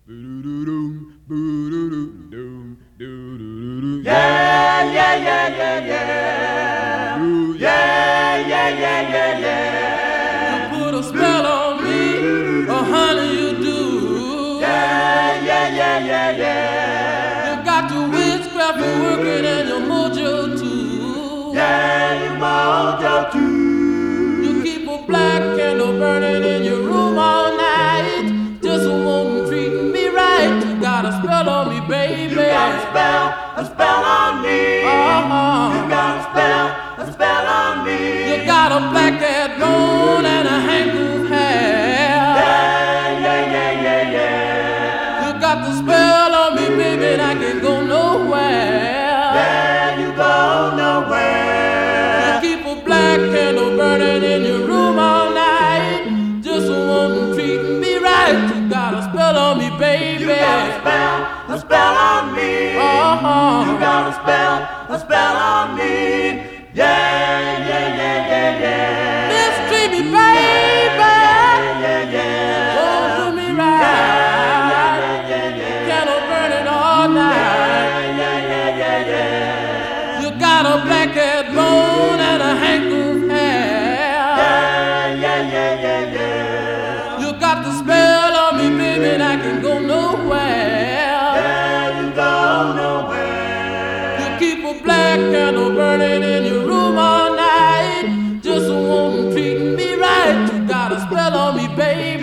Yeah, yeah, yeah, yeah, yeah. Yeah, yeah, yeah, yeah, yeah. You put a spell on me, oh honey, you do. Yeah, yeah, yeah, yeah, yeah. You got your witchcraft working and your mojo too. Yeah, you mojo too. You keep a black candle burning in your room all night, just won't treat me right. You got a spell on me, baby. You got a spell on me. Uh-huh. You got a spell on me. You got a black cat bone and a hank of hair. Yeah, yeah, yeah, yeah, yeah. You got the spell on me, baby, and I can't go nowhere. Yeah, you go nowhere. You keep a black candle burning in your room all night, just won't treat me right. You got a spell on me, baby. You got a spell on me. Uh-huh. You got a spell on me. Yeah, yeah, yeah, yeah, yeah. Mistreat me, baby. Yeah, yeah. Won't do me right. Yeah, yeah, yeah. Candle burning all night. Yeah, yeah, yeah, yeah. You got a black cat bone and a hank of hair. Yeah, yeah, yeah, yeah, yeah. You got the spell on me, baby, and I can go nowhere. Yeah, you go nowhere. You keep a black candle burning in your room all night, just won't treat me right. You got a spell on me, baby.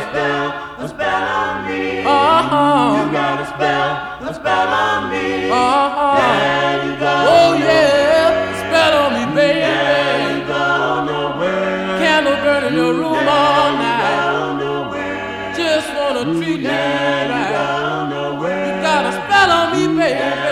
A spell on me. Uh-huh. You got a spell on me. Uh-huh. Yeah, you go. Oh yeah, spell on me, baby. Yeah, you go nowhere. Candle burning your room all night, Go nowhere. just wanna treat me Yeah, you right. go nowhere. You got a spell on me, baby.